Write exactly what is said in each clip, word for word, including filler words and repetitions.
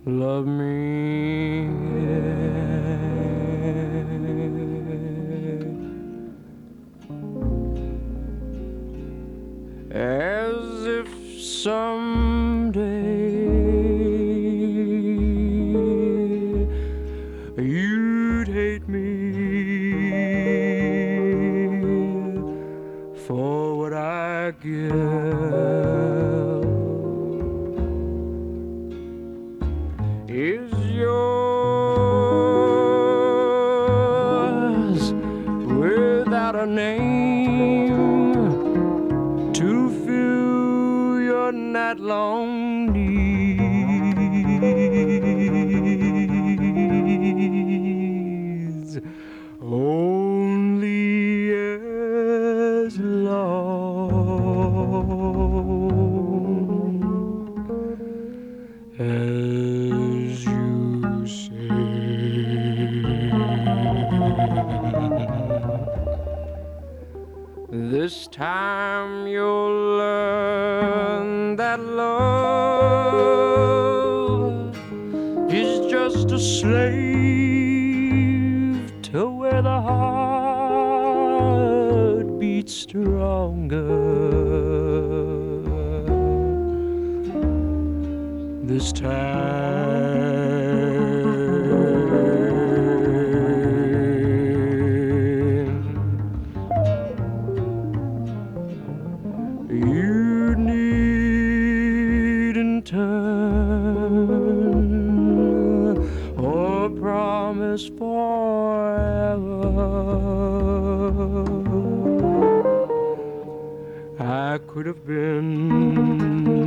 love me as if someday you'd hate me for what I give is yours without a name to fill your night-long needs, only as long as you say. This time you'll learn that love is just a slave to where the heart beats stronger. This time you needn't turn or promise forever. I could have been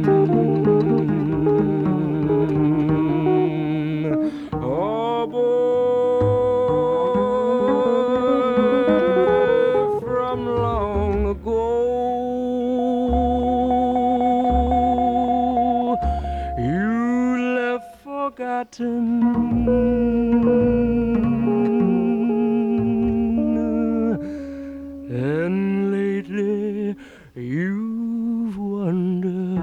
a boy from long ago. You left forgotten, and lately you've wondered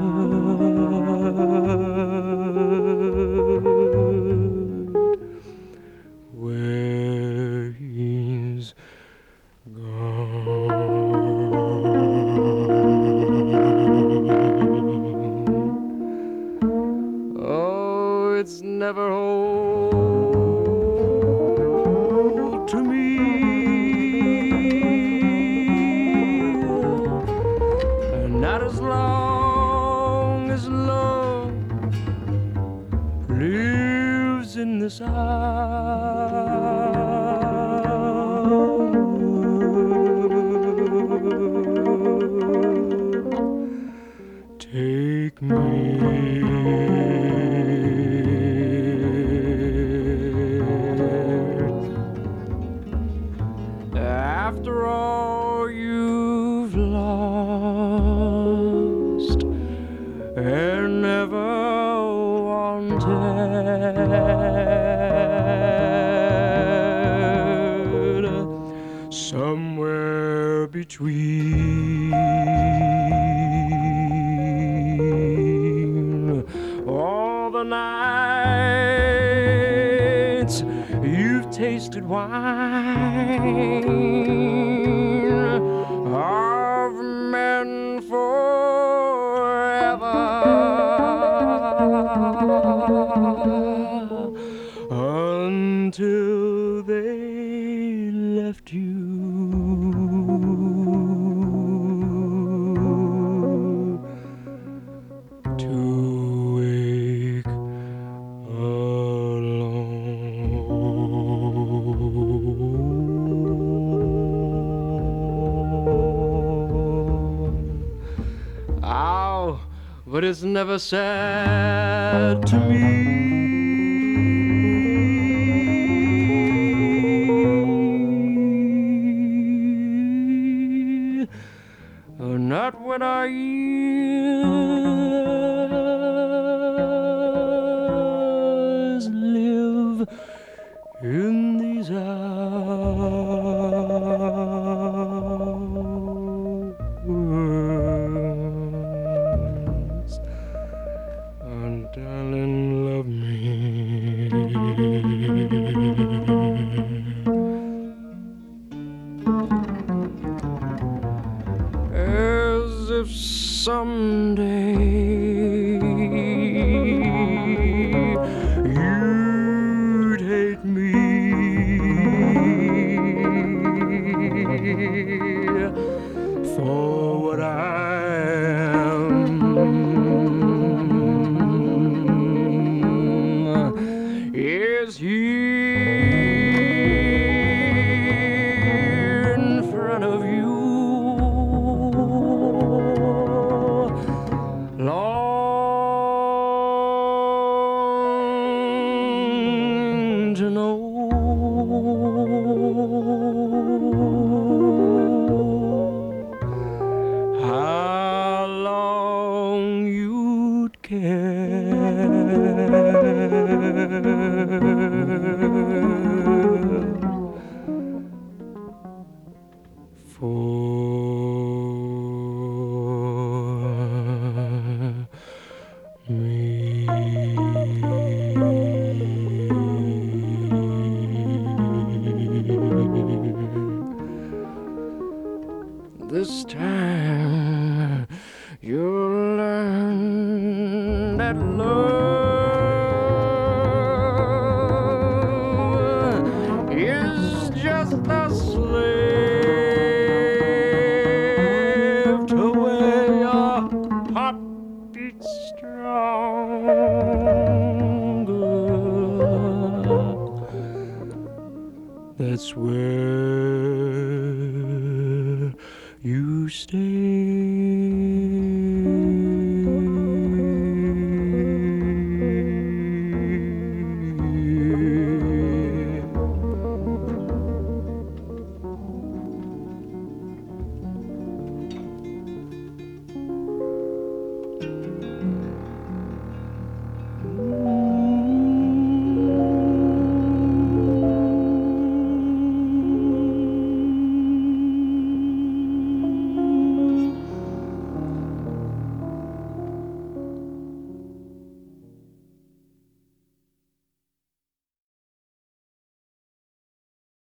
where he's gone. Oh, it's never old to me, not as long as love lives in this hour. Take me after all you've lost and never wanted, somewhere between all the nights you've tasted wine of men forever, until they left you to wake alone. Ow, but it's never sad to me. Not when our years live in these hours. Oh, darling, love me. As if someday you'd hate me for what I am. Is here in front of you, long to know how long you'd care for me. This time you'll learn that love is just a slave to where your heart beats stronger. That's where you stay.